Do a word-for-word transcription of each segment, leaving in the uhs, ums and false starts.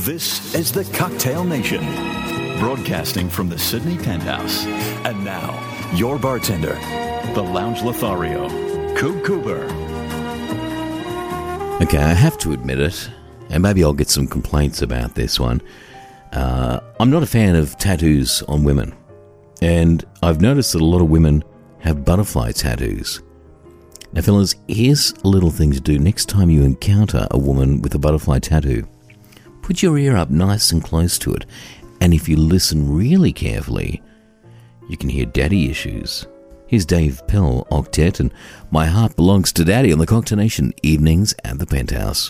This is the Cocktail Nation, broadcasting from the Sydney Penthouse. And now, your bartender, the Lounge Lothario, Coop Cooper. Okay, I have to admit it, and maybe I'll get some complaints about this one. Uh, I'm not a fan of tattoos on women, and I've noticed that a lot of women have butterfly tattoos. Now, fellas, here's a little thing to do next time you encounter a woman with a butterfly tattoo. Put your ear up nice and close to it, and if you listen really carefully, you can hear daddy issues. Here's Dave Pell Octet and My Heart Belongs to Daddy on the Cocktail Nation evenings at the Penthouse.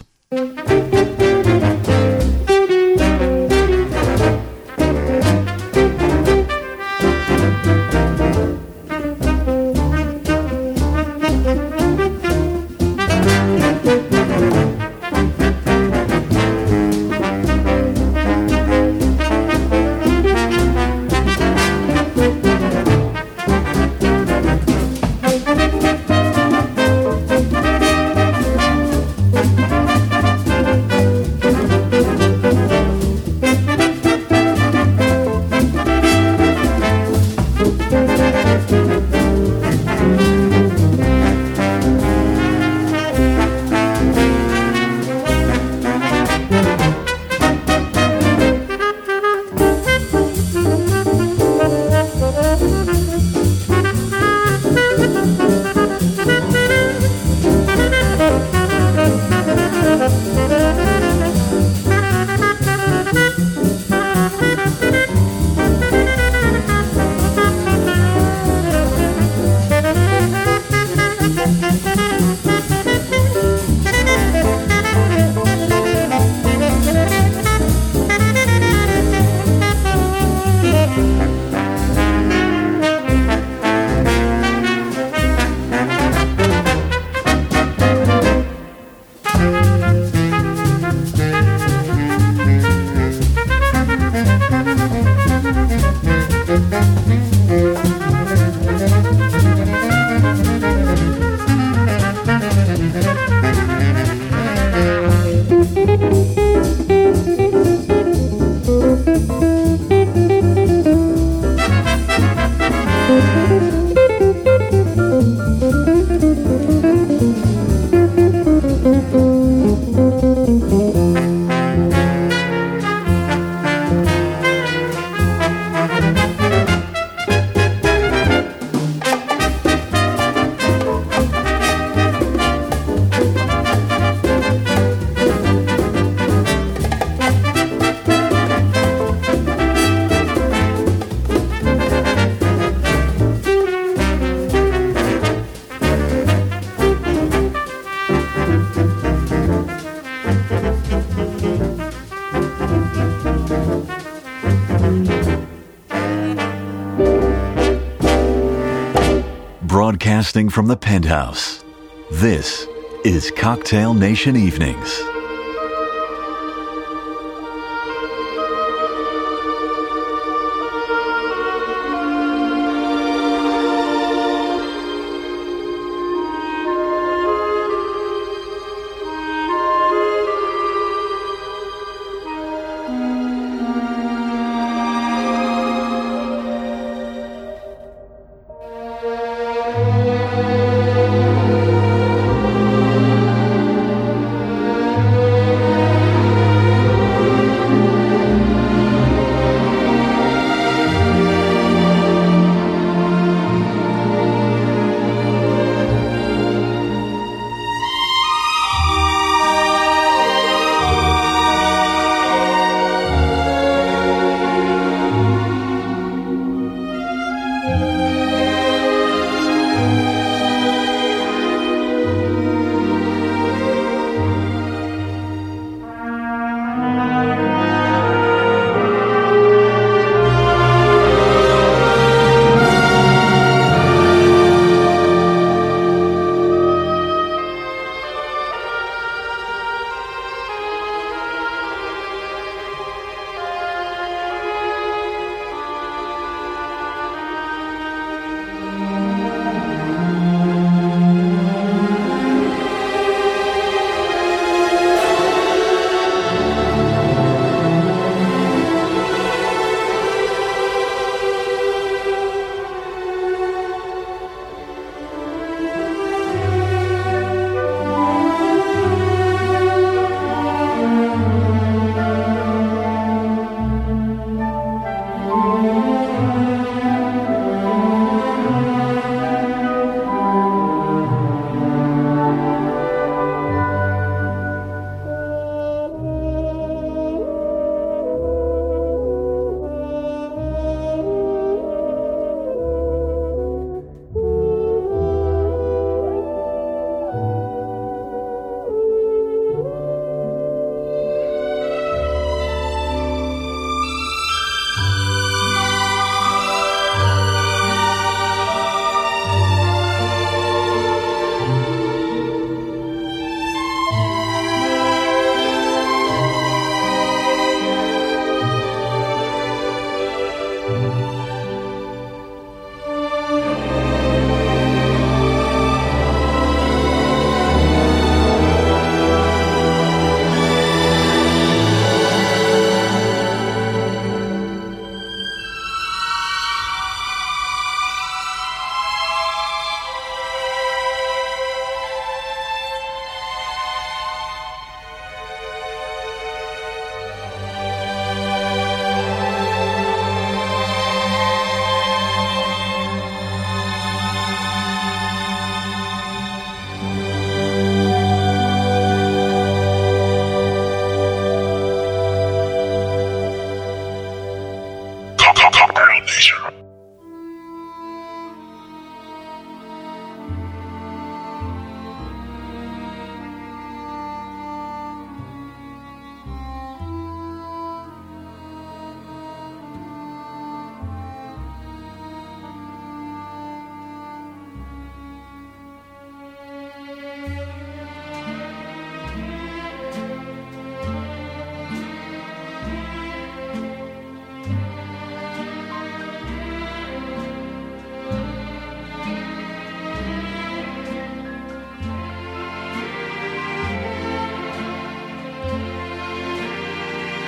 Broadcasting from the Penthouse, this is Cocktail Nation Evenings.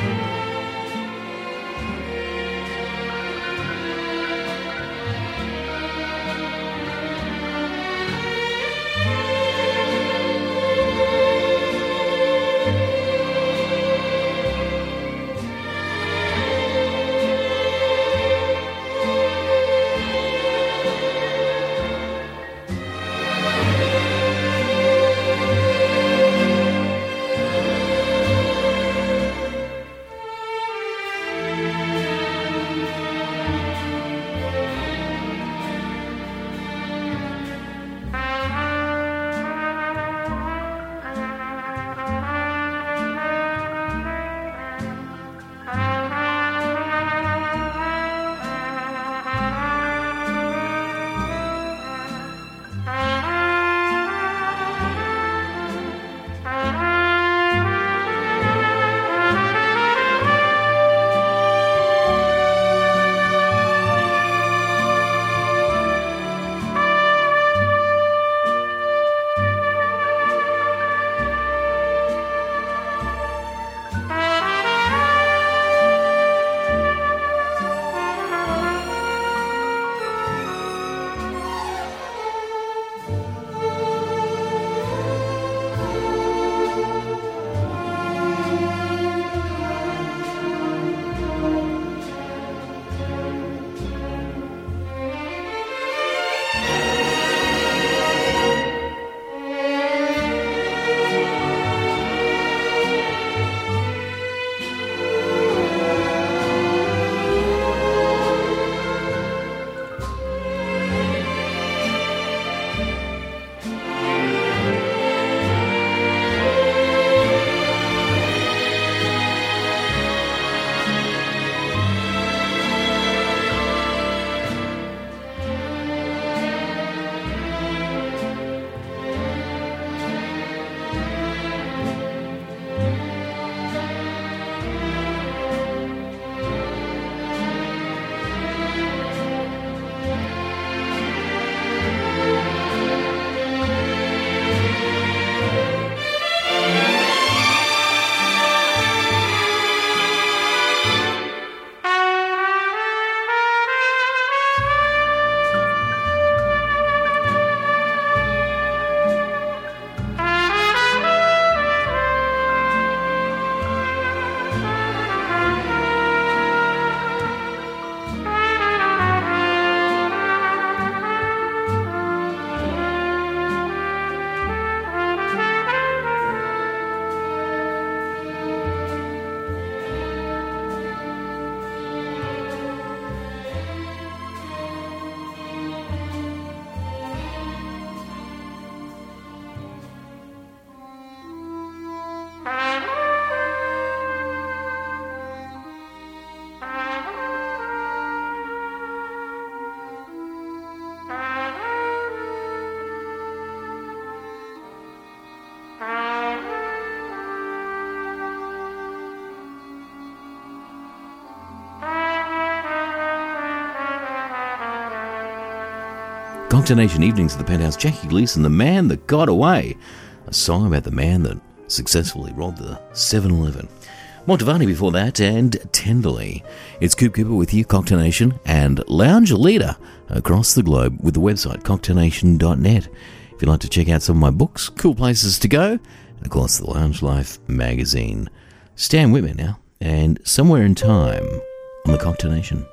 Cocktail Evenings at the Penthouse, Jackie Gleason, The Man That Got Away, a song about the man that successfully robbed the seven eleven. Montevani before that, and Tenderly. It's Coop Cooper with you, Cocktail Nation, and lounge leader across the globe with the website cocktail nation dot net. If you'd like to check out some of my books, cool places to go, and of course the Lounge Life magazine. Stan Whitman now, and Somewhere in Time on the Cocktail Nation.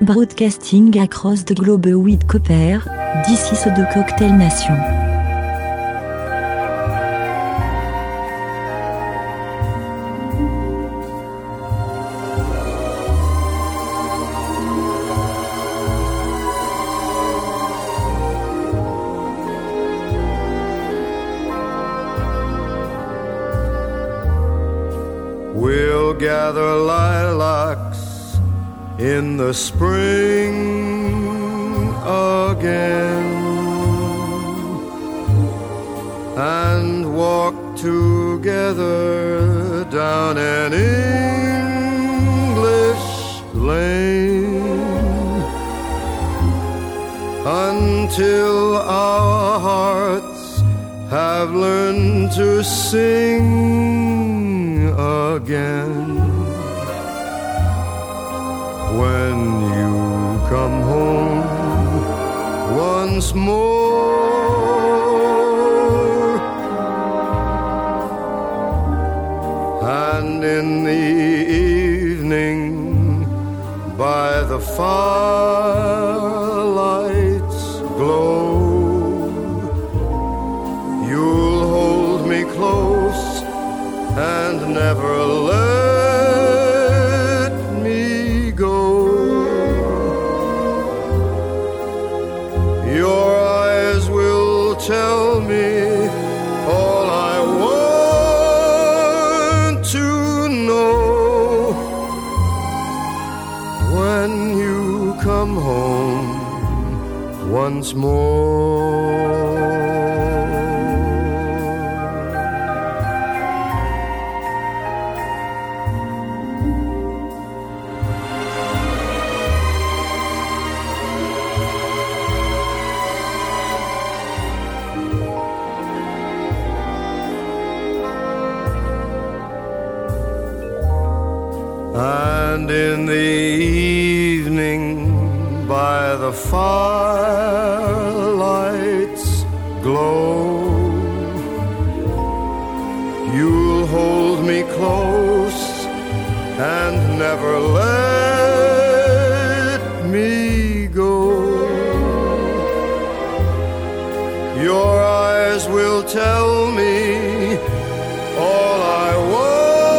Broadcasting across the globe with Cooper, this is the Cocktail Nation. We'll gather lilacs in the spring again and walk together down an English lane until our hearts have learned to sing again. When you come home once more, and in the evening by the firelight's glow, you'll hold me close and never let me go. Your eyes will tell me all I want to know. When you come home once more. And in the evening by the firelight's glow, you'll hold me close and never let me go. Your eyes will tell me all I want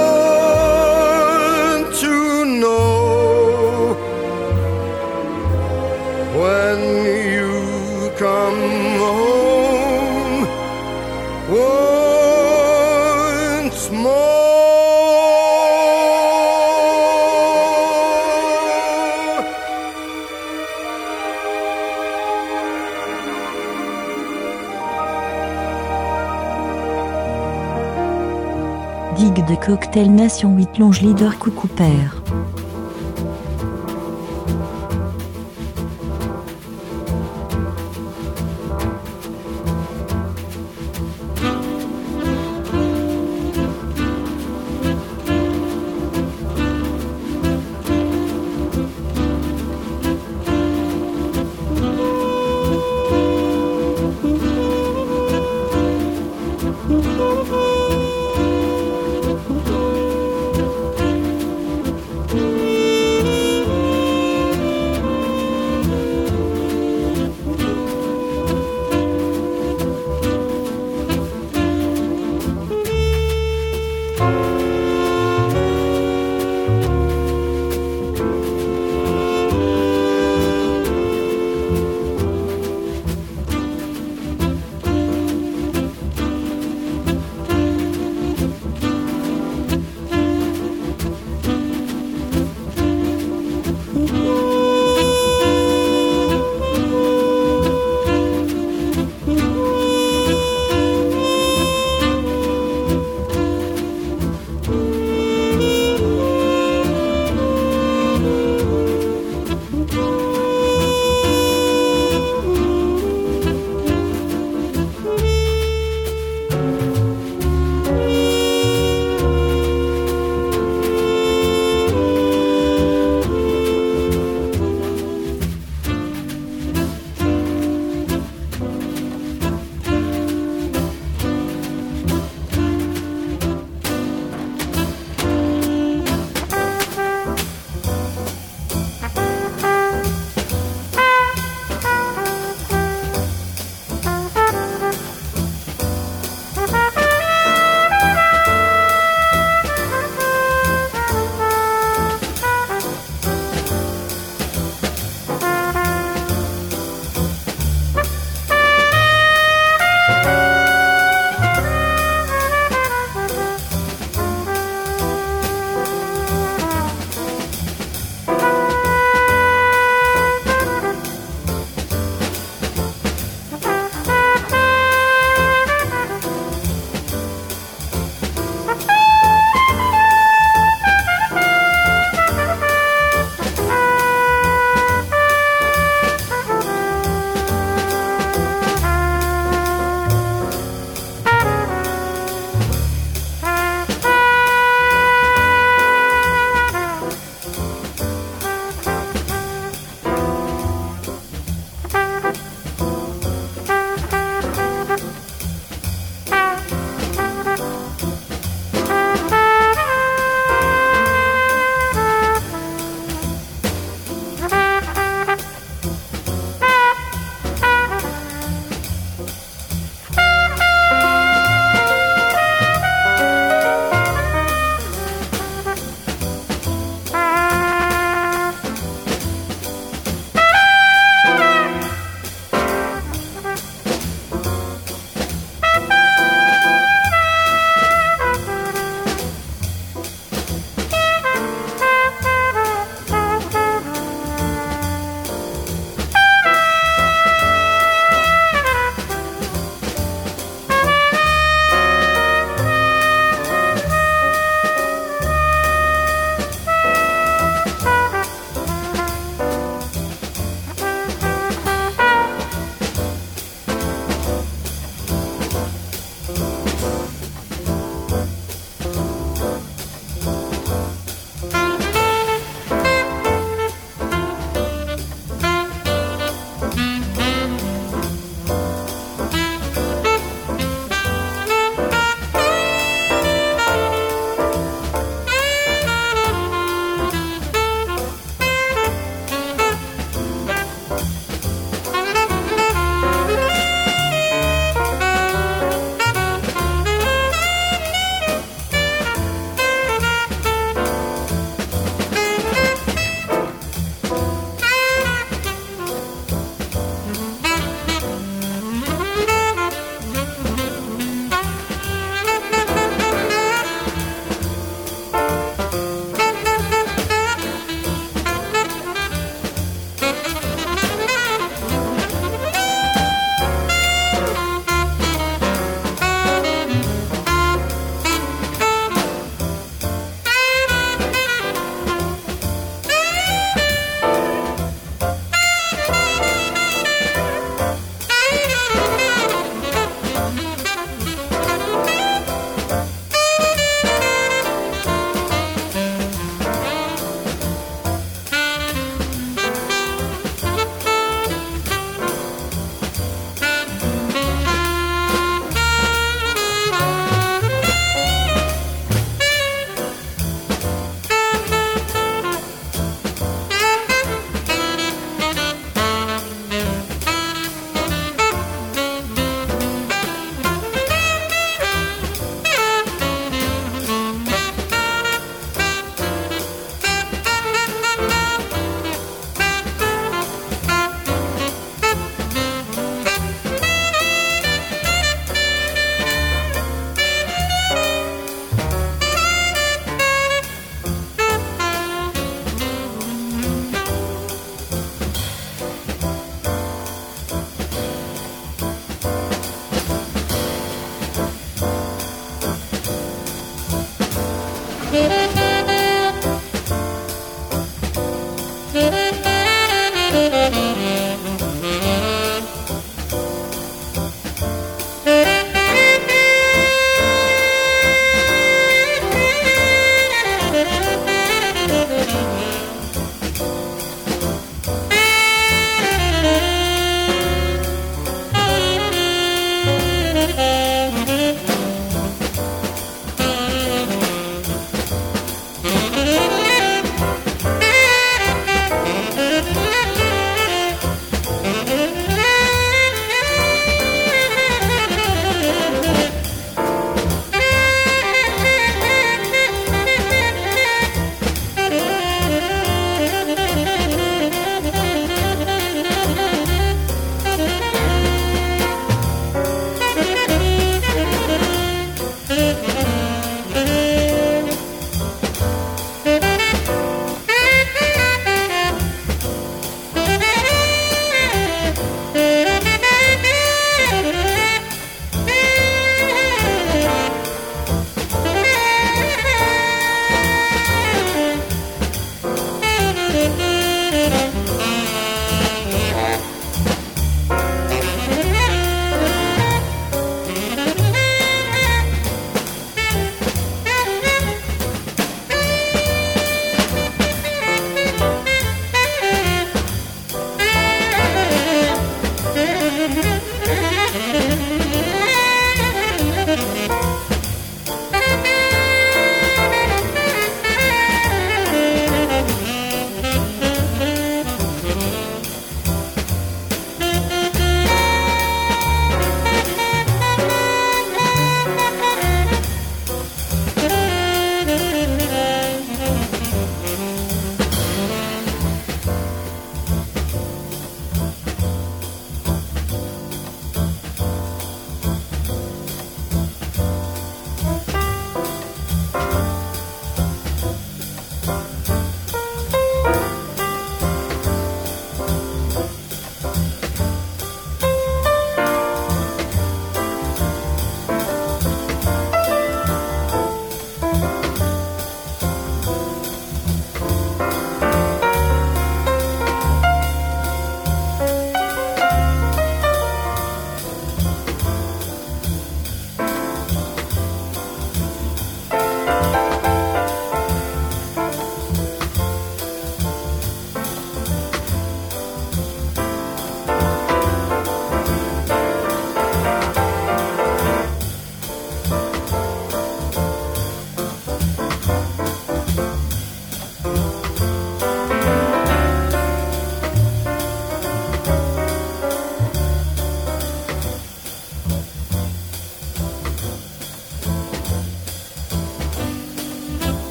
to know. When you come home once more. Dig de Cocktail Nation with Lounge Leader Cooper. Thank you.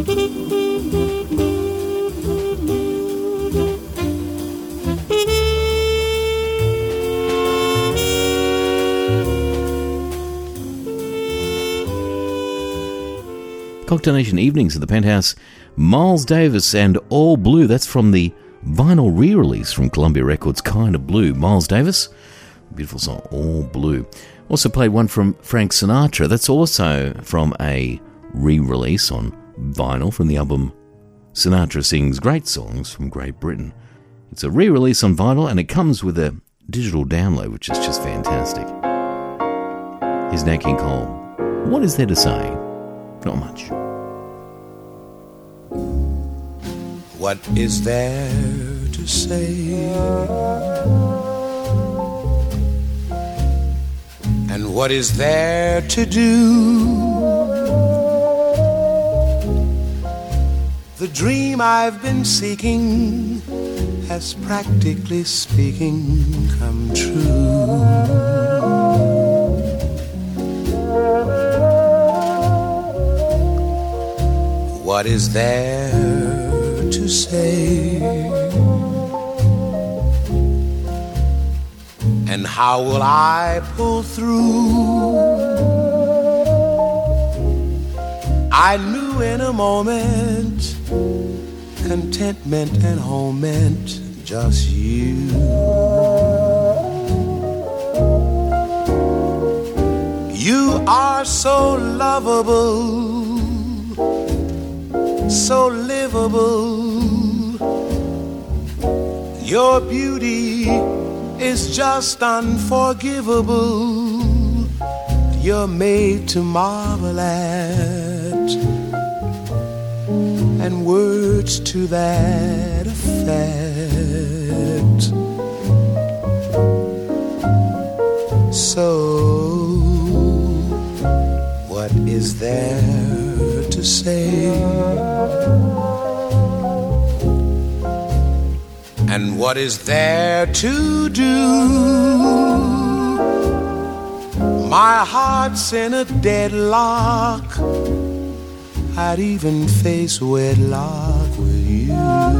Cocktail Nation Evenings at the Penthouse. Miles Davis and All Blue. That's from the vinyl re-release from Columbia Records, Kind of Blue. Miles Davis, beautiful song, All Blue. Also played one from Frank Sinatra. That's also from a re-release on vinyl from the album Sinatra Sings Great Songs from Great Britain. It's a re-release on vinyl and it comes with a digital download, which is just fantastic. Here's Nat King Cole. What is there to say? Not much. What is there to say? And what is there to do? The dream I've been seeking has, practically speaking, come true. What is there to say? And how will I pull through? I knew in a moment contentment and home meant just you. You are so lovable, so livable. Your beauty is just unforgivable. You're made to marvel at, and words to that effect. So, what is there to say? And what is there to do? My heart's in a deadlock. I'd even face wedlock with you.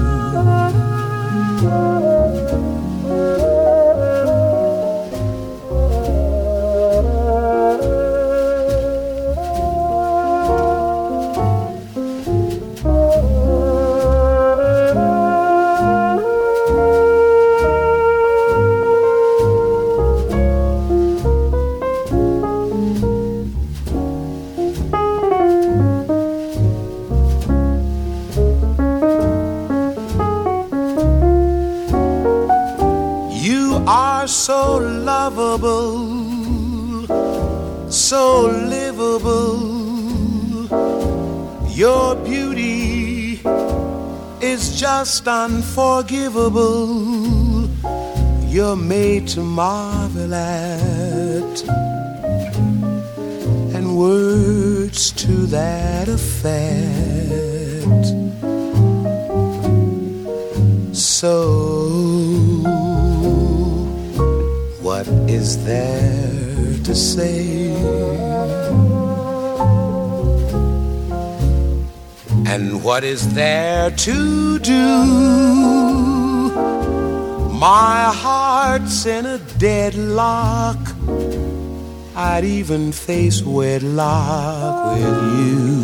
So lovable, so livable. Your beauty is just unforgivable. You're made to marvel at, and words to that effect. So, what is there to say? And what is there to do? My heart's in a deadlock. I'd even face wedlock with you.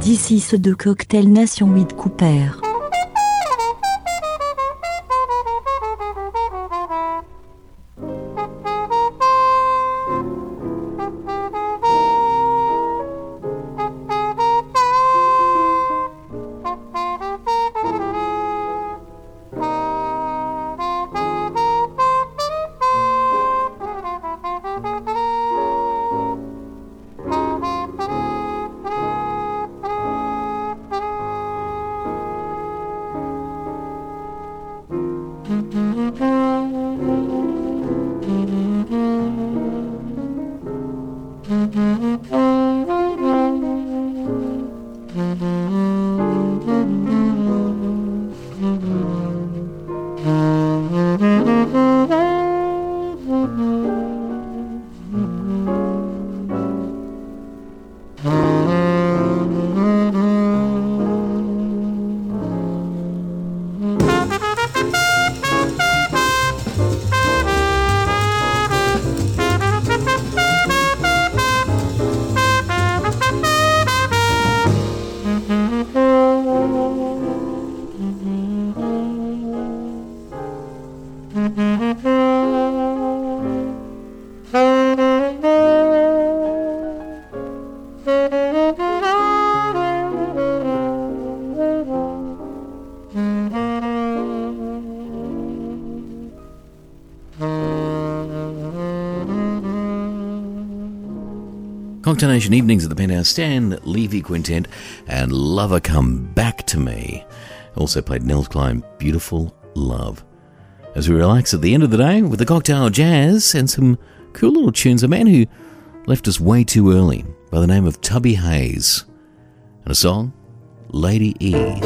dix-six de Cocktail Nation with Cooper. Cocktail Nation evenings at the Penthouse. Stan Levy Quintet and Lover Come Back to Me. Also played Nels Cline, Beautiful Love. As we relax at the end of the day with the cocktail jazz and some cool little tunes. A man who left us way too early by the name of Tubby Hayes. And a song, Lady E.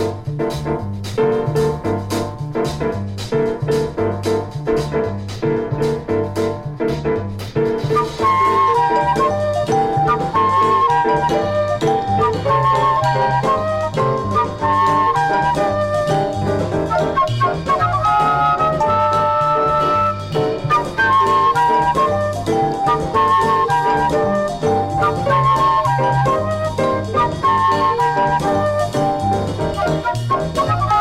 Thank you.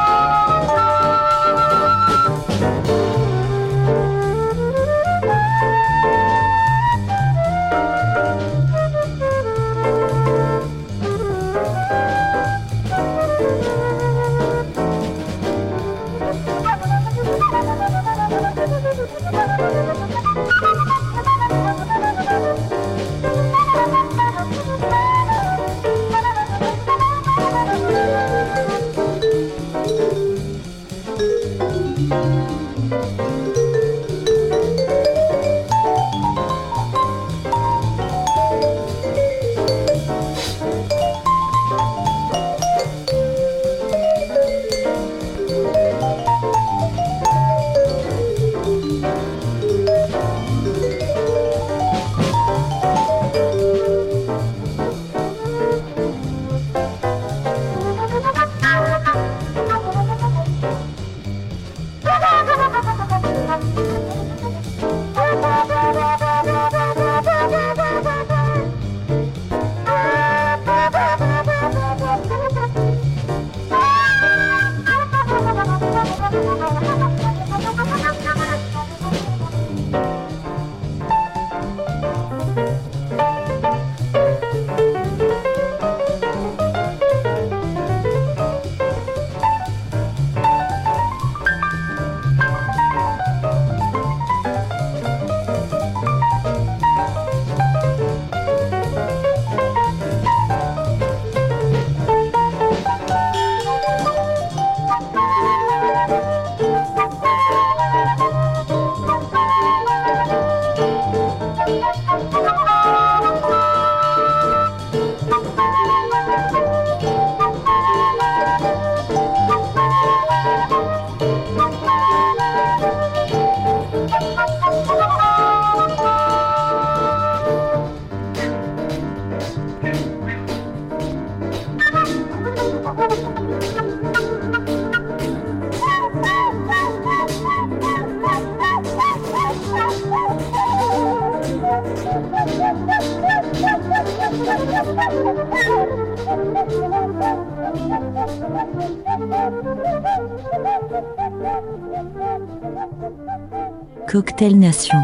Cocktail Nation.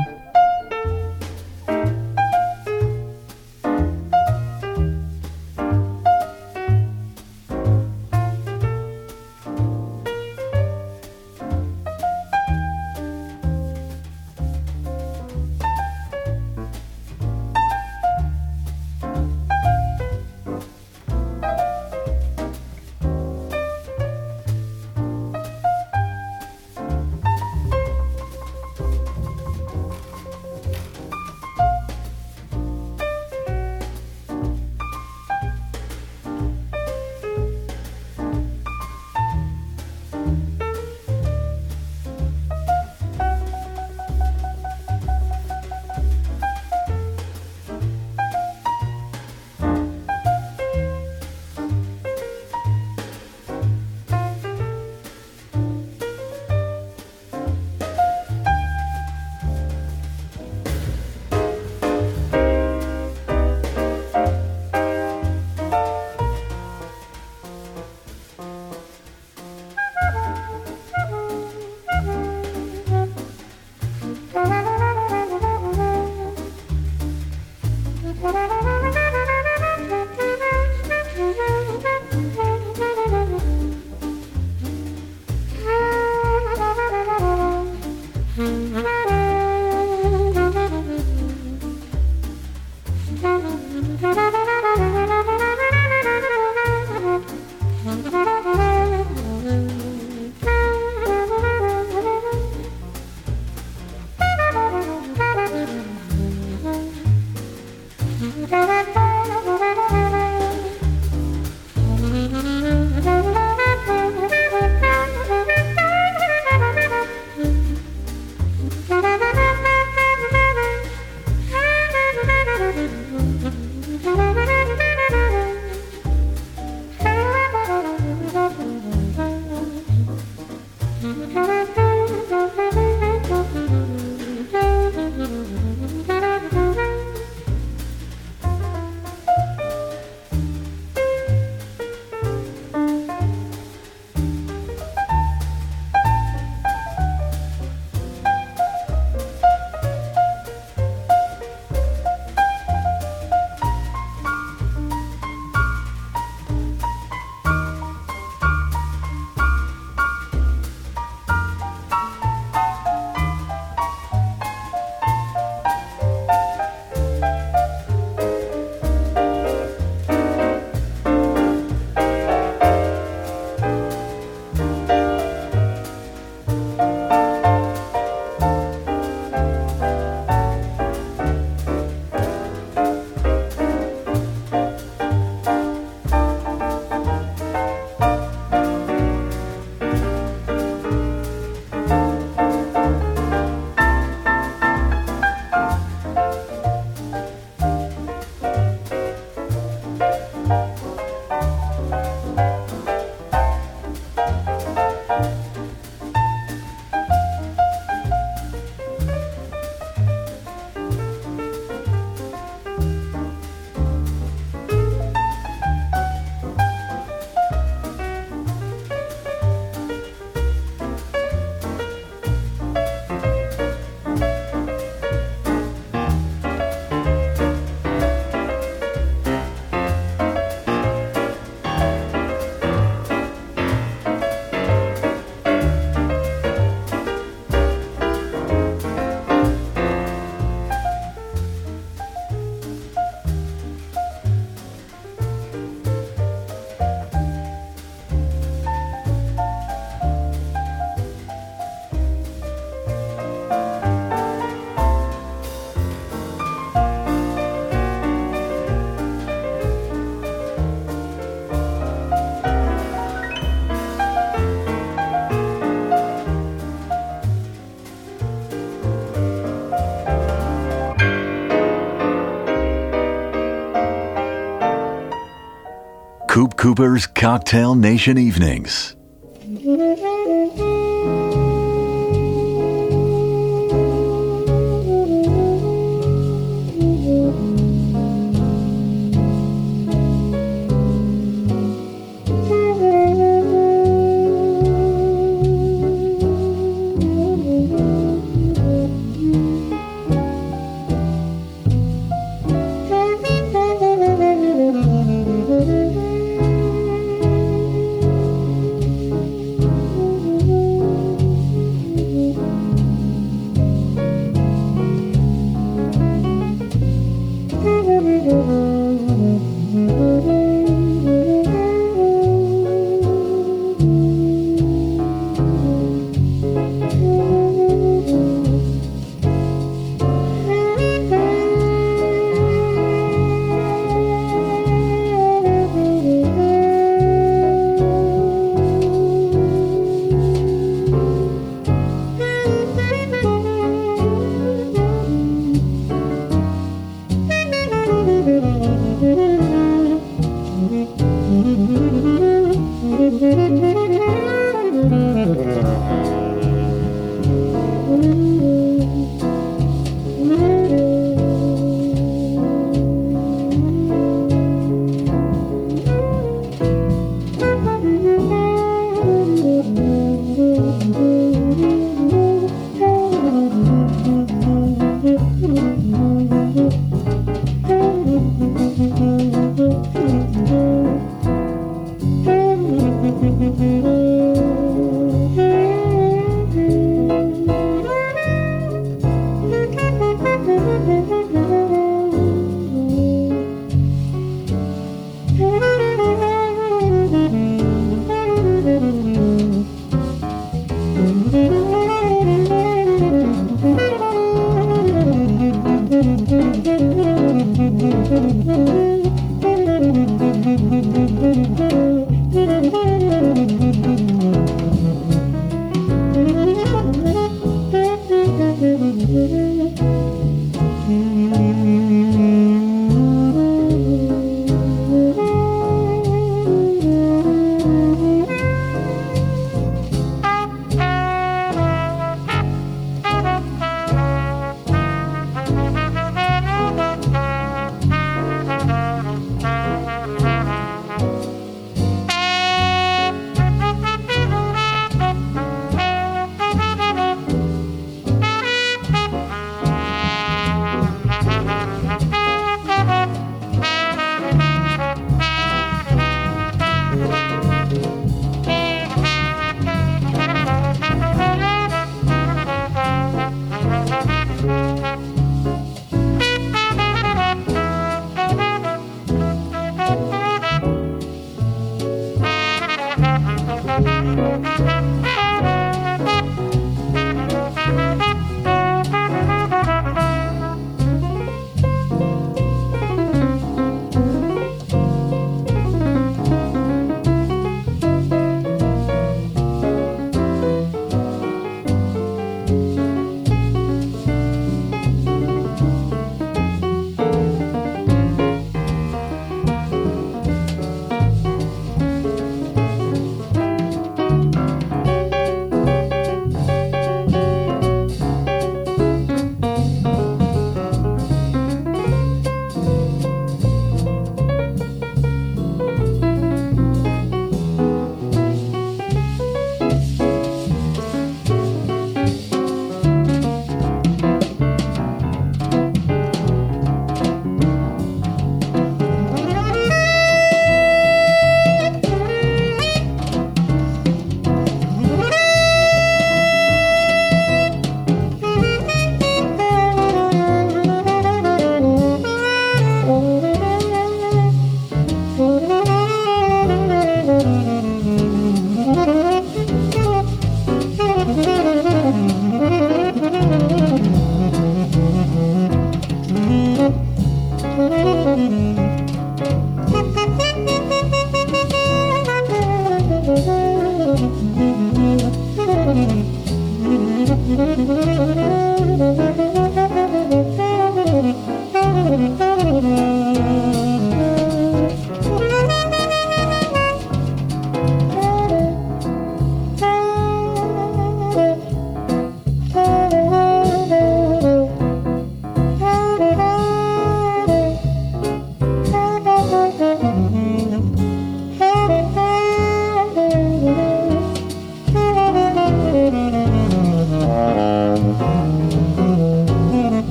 Coop Cooper's Cocktail Nation Evenings.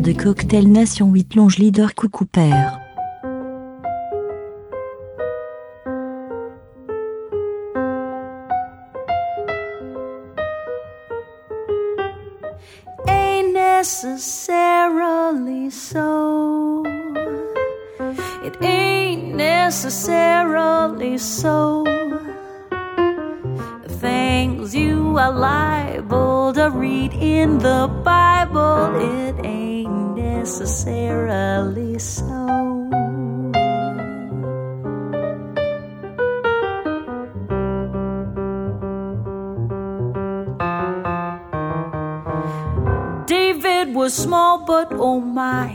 de Cocktail Nation huit Lounge Leader Coucou Père. Ain't necessarily so. It ain't necessarily so. Things you are liable to read in the Bible, it ain't necessarily so. David was small, but oh my.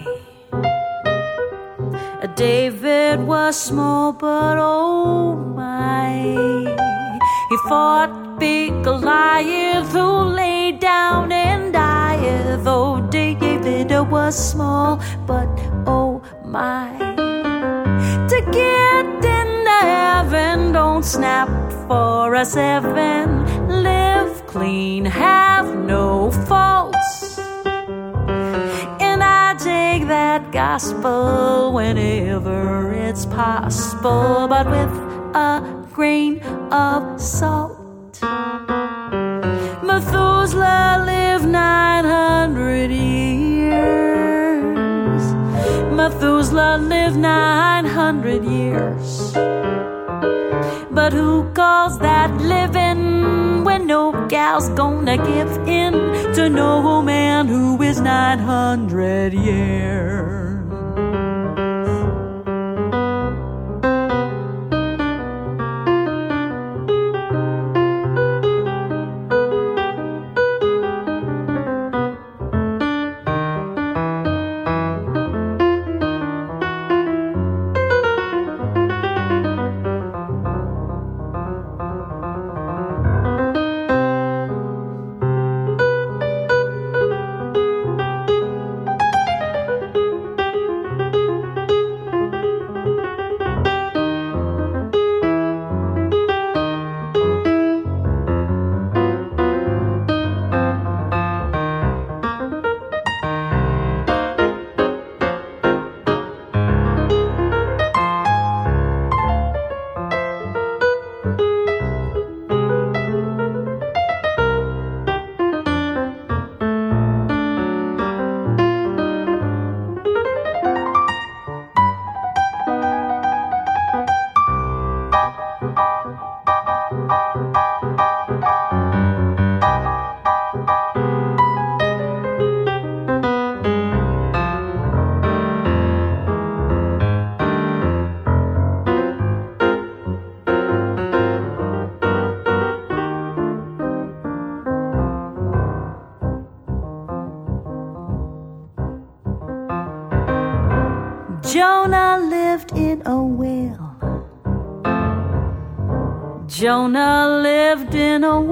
David was small, but oh my. He fought big Goliath, who lay down and died. Though David was small, but oh my. To get into heaven, don't snap for a seven. Live clean, have no faults. And I take that gospel whenever it's possible, but with a grain of salt. Methuselah lived nine hundred years. Methuselah lived nine hundred years. But who calls that living when no gal's gonna give in to no man who is nine hundred years? Jonah lived in a whale. Jonah lived in a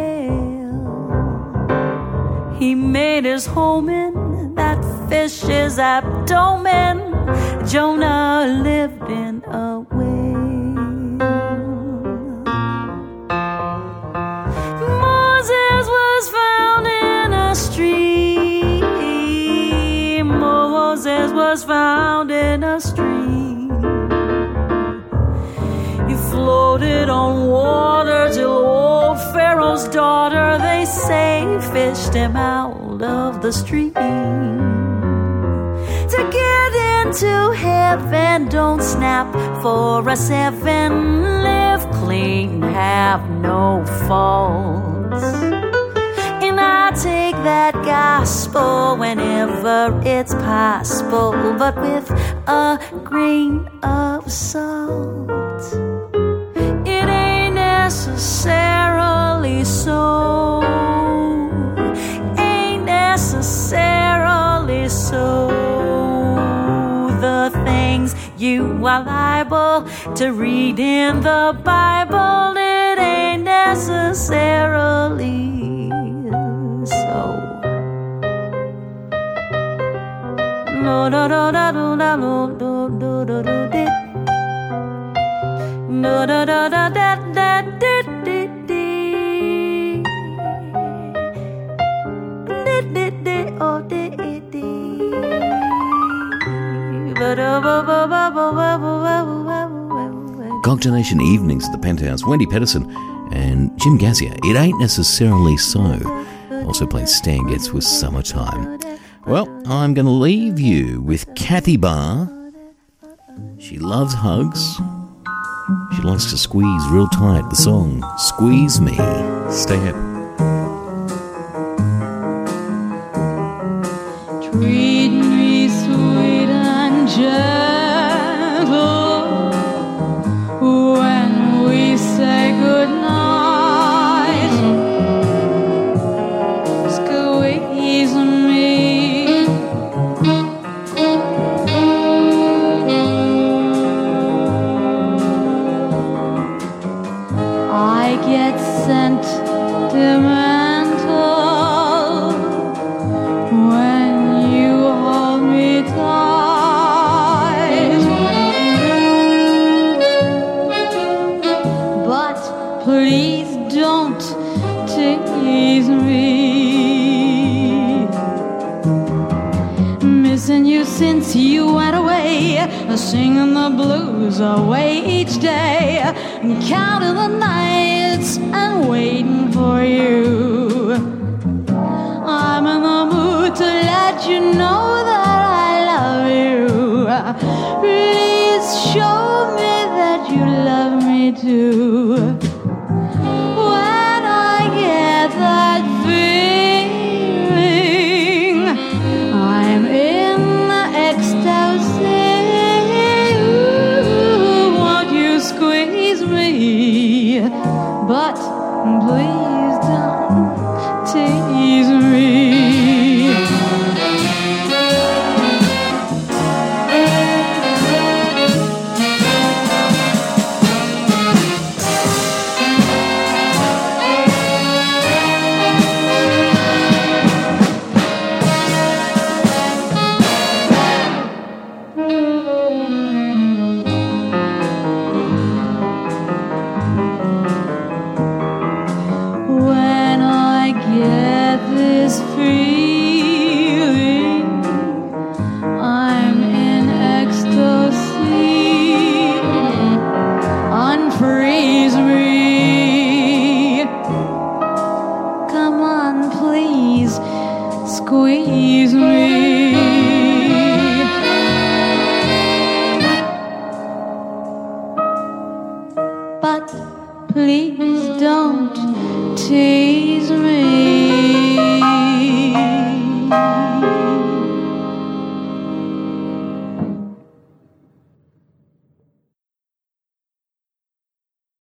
whale. He made his home in that fish's abdomen. Jonah lived in a whale. Moses was found in a stream. Moses was found in a stream. He floated on water till old Pharaoh's daughter, they say, fished him out of the stream. To get into heaven, don't snap for a seven. Live clean, have no faults. And I take that gospel whenever it's possible, but with a grain of salt. It ain't necessarily so. Ain't necessarily so. The things you are liable to read in the Bible, it ain't necessarily so. No, no, no, no, no, no, no, no, no, no, no, no, no, no, no, da, da, da, da, da, da, da, oh, da, da. Cocktailnation evenings at the Penthouse. Wendy Pedersen and Jim Gassier. It ain't necessarily so. Also played Stan Getz with Summertime. Well, I'm going to leave you with Kathy Barr. She loves hugs. She likes to squeeze real tight. The song, Squeeze Me. Stay up. Treat me sweet and gentle when we say goodnight. Squeeze me. I get sentimental when you hold me tight, but please don't tease me. Missing you since you went away, singing the blues away each day, counting the nights and waiting for you. I'm in the mood to let you know that I love you. Please show me that you love me too. When I get that feeling, I'm in ecstasy. Ooh, won't you squeeze me? But please don't tease me. When I get this feeling, I'm in ecstasy. Unfreeze me. Come on, please, squeeze me. But please don't tease me.